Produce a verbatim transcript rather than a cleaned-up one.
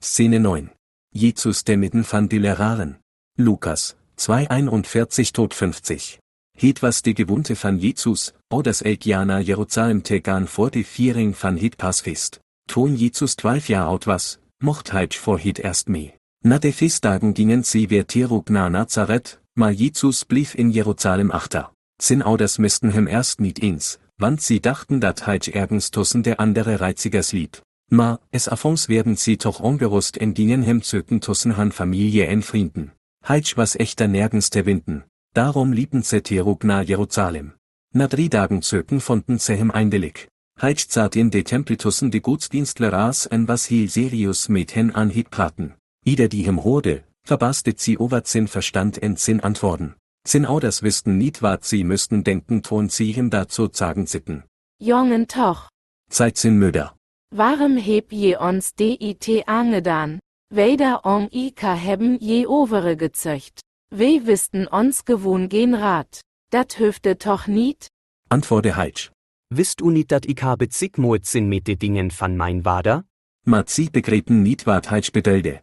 Szene neun. Jesus der mitten van die Leraren. Lukas, zwei einundvierzig tot fünfzig. Het was die gewohnte van Jesus, o das elk jaar naar Jerusalem te gaan voor de viering van het Paasfeest. Toen Jesus twaalf jaar oud was, mocht hij voor het eerst mee. Na de feestdagen gingen sie weer terug naar Nazareth, maar Jesus bleef in Jerusalem achter. Zijn ouders misten hem erst niet eens, want sie dachten dat hij ergens tussen de andere reizigers liep. Maar, es afons werden sie toch ongerust en gingen hem zoeken tussen han familie en vrienden. Hij was echter nergens te vinden. Darum liepen ze terug naar Jerusalem. Na drie dagen zoeken vonden ze hem eindelijk. Hij zat in de tempel tussen de godsdienstleraars en was heel serieus met hen aan het praten. Ieder die hem hoorde, verbaasde sie over zijn verstand en zijn antwoorden. Zijn ouders wisten niet wat sie müssten denken toen sie hem dazu sagen sitten. Jongen toch, Zeit zijn moeder. waarom heb je ons dit aangedaan? Weder om Ika hebben je overe gezeucht. We wisten ons gewoon geen raad. Dat hoefde toch niet? Antwoordde hij. Wisst u niet dat ik habe zigmoed zin met de dingen van mijn vader? Maar sie begrepen niet wat hij bedoelde.